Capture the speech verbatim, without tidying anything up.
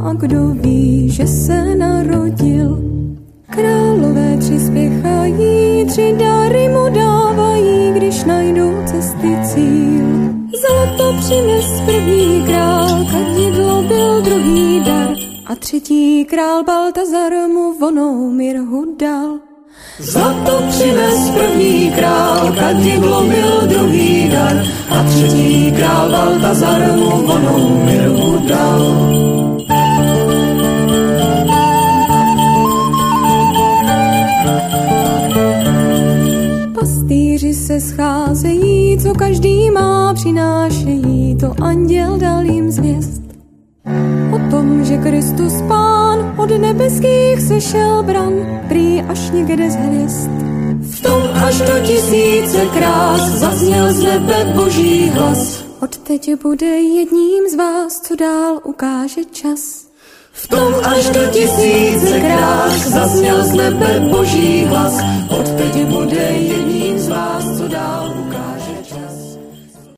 a kdo ví, že se narodil. Králové tři spěchají, tři dary mu dávají, když najdou cesty cíl. Zlato přines první král, kadidlo byl druhý dar a třetí král Baltazar mu vonou mirhu dal. Zlato přines první král, kadidlo byl druhý dar a třetí král Baltazar mu vonou mirhu dal. Pastýři se scházejí, co každý má přinášejí, to anděl dal jim zvěst. O tom, že Kristus Pán od nebeských sešel bran, prý až někde z hvězd. V tom až do tisíce krás zazněl z nebe boží hlas. Odteď bude jedním z vás, co dál ukáže čas. V tom až do tisíce krás zazněl z nebe boží hlas. Odteď bude jedním z vás, co dál